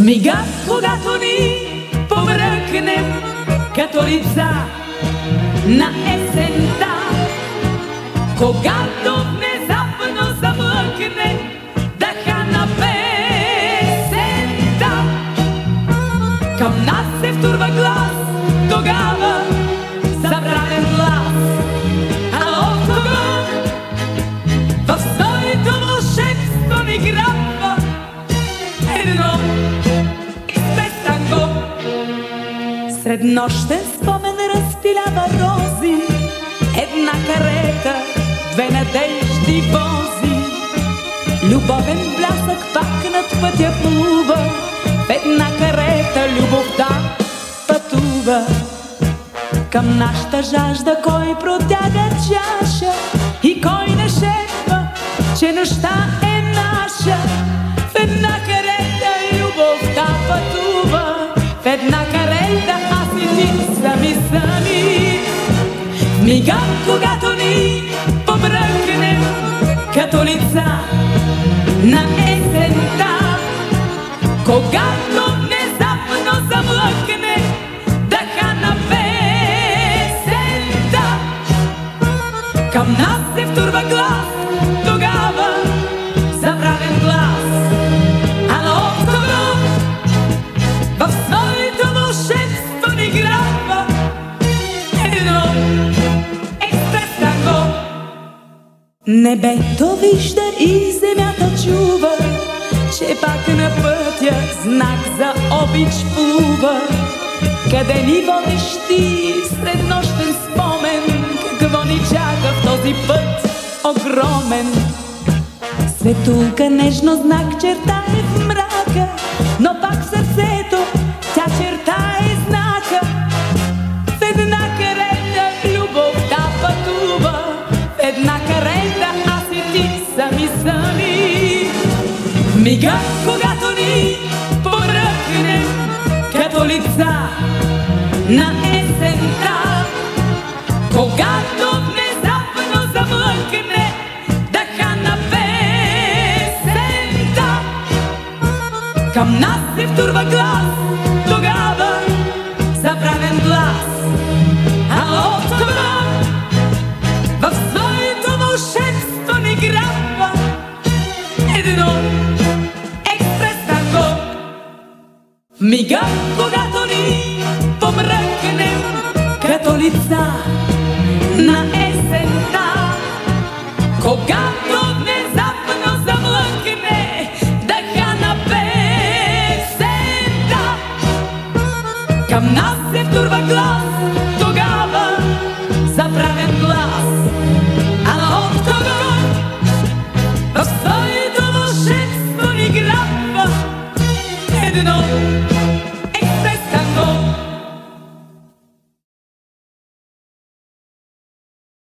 мига, когато ни помръкнем като лица на есента, когато внезапно замлъкне дъха на песента. Към нас се втурва глас, тогава забравен глас. А от кого в своето вълшебство ни грабва едно изпестанго. Среднощен спомен разпилява рози, една карета, две надежди вози. Любовен блясък пак над пътя плува, в една карета любовта пътува. Към нашата жажда кой протяга чаша и кой не шепва, че нощта е наша. В една карета любовта пътува, в една карета аз и ти сами. В мига, когато ни побръкнем като лица на есента, когато внезапно замлъкне дъха на песента. Към нас се втурва глас, тогава забравен глас. А от кого в своето вълшебство ни грабва едно експрестанго. Небето вижда и земята чува, че пак на пътя знак за обич плува. Къде ни водиш ти, среднощен спомен? Какво ни чака в този път огромен? Светулка нежно знак чертае в мрака, но пак в сърцето тя чертае знака. В една карета любовта пътува, в една карета аз и ти сами. Мига, когато ни поръкнем като лица на есента, когато внезапно замлъкне дъха на песента. Към нас се втурва глас, тогава забравен глас. А от кого в своето вълшебство ни грабва едно експрестанго. Мига, когато ни помръкнем като лица на есента, когато внезапно замлъкне дъха на песента. Към нас